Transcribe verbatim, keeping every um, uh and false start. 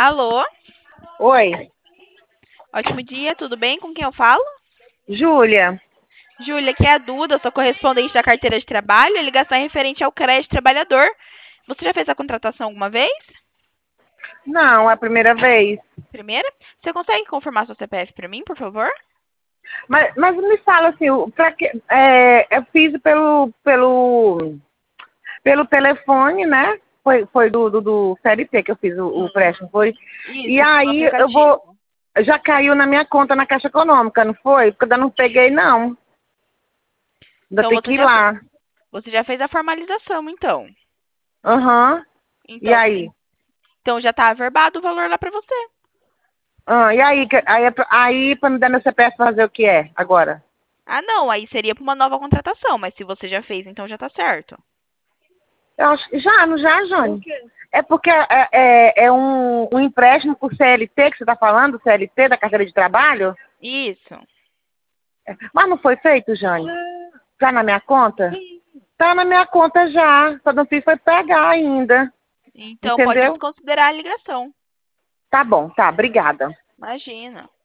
Alô? Oi, Ótimo dia, tudo bem? Com quem eu falo? Júlia. Júlia, aqui é a Duda, sou correspondente da carteira de trabalho. A ligação é referente ao crédito trabalhador. Você já fez a contratação alguma vez? Não, é a primeira vez. Primeira? Você consegue confirmar seu C P F para mim, por favor? Mas, mas me fala assim, o- pra que, é, eu fiz pelo, pelo, pelo telefone, né? Foi, foi do, do, do C L T que eu fiz o, o empréstimo, foi. E Isso, pelo aí eu vou. aplicativo. Já caiu na minha conta na Caixa Econômica, não foi? Porque eu ainda não peguei, não. Ainda Então tem você que ir já, fe- lá. você já fez a formalização, então. Aham. E Então, aí? então já está averbado o valor lá para você. Ah, e aí, que- aí, é pra- aí pra me dar meu C P F fazer o que é agora? Ah, não, aí seria para uma nova contratação, mas se você já fez, então já está certo. Eu acho que já, não já, Jane? É porque é, é, é um, um empréstimo por C L T que você está falando, C L T, da carteira de trabalho? Isso. Mas não foi feito, Jane? Tá na minha conta? Tá na minha conta já, só não fiz foi pegar ainda, Então pode entendeu? desconsiderar a ligação. Tá bom, tá, obrigada. Imagina.